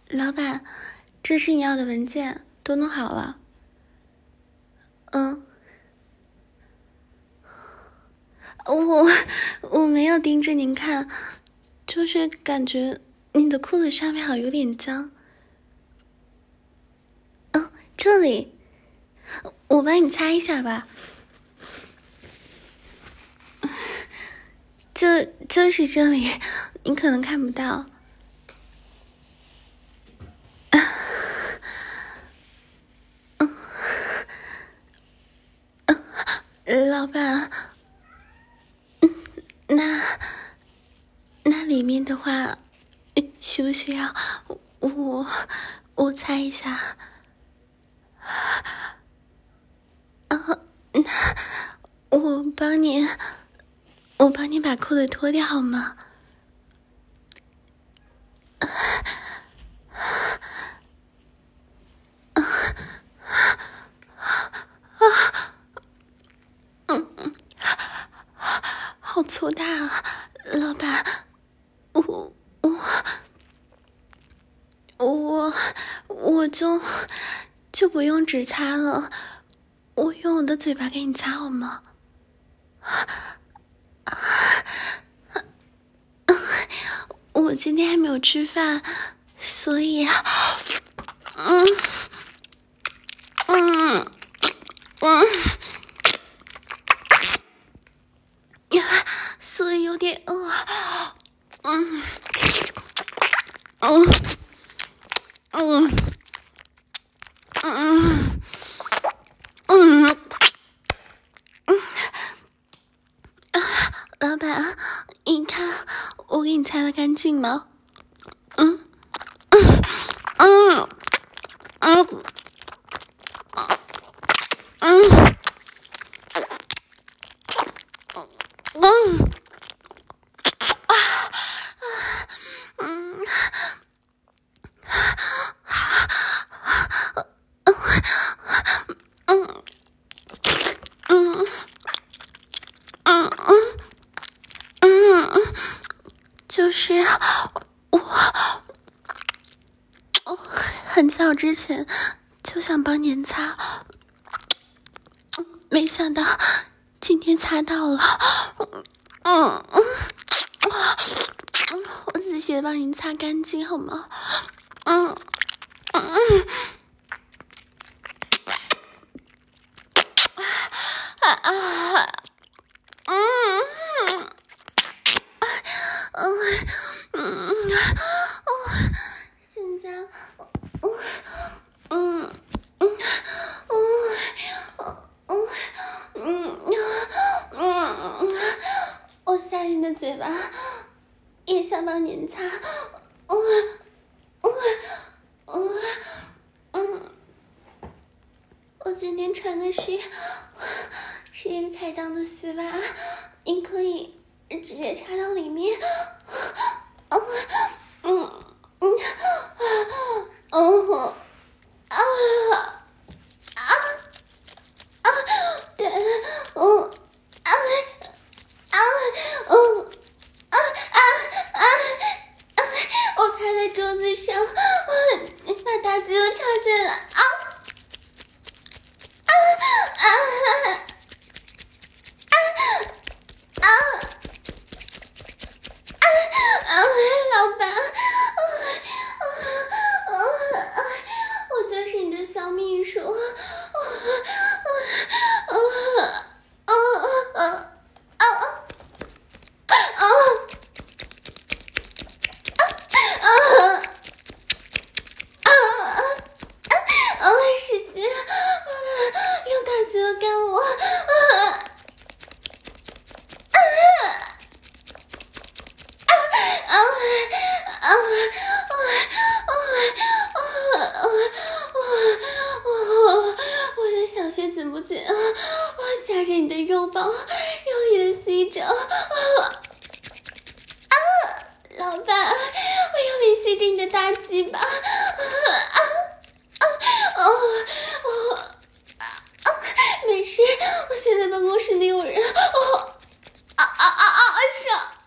老板，这是你要的文件，都弄好了。我没有盯着您看，就是感觉你的裤子上面好像有点脏。这里，我帮你擦一下吧。就是这里，你可能看不到。老板，那里面的话，需不需要我擦一下？那我帮你把裤子脱掉好吗？好粗大啊，老板，我就不用纸擦了，我用我的嘴巴给你擦好吗？我今天还没有吃饭，所以所以有点饿。老板，你看我给你擦得干净吗？就是我很早之前就想帮您擦，没想到今天擦到了。我仔细的帮您擦干净好吗？现在我下你的嘴巴也想帮您擦。我今天穿的是一个开裆的丝袜，你可以直接插到里面。对，我趴在桌子上，把大鸡巴插进来。老板，我就是你的小秘书。使劲，用大鸡巴干我。我的小穴紧不紧？我夹着你的肉棒，用力的吸着。老板，我用力吸着你的大鸡巴。没事，我现在办公室里有人。爽。